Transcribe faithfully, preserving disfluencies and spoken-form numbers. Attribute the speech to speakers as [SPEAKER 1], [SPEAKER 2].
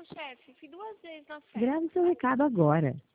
[SPEAKER 1] chefe. Fui duas vezes na festa.
[SPEAKER 2] Grave seu recado agora.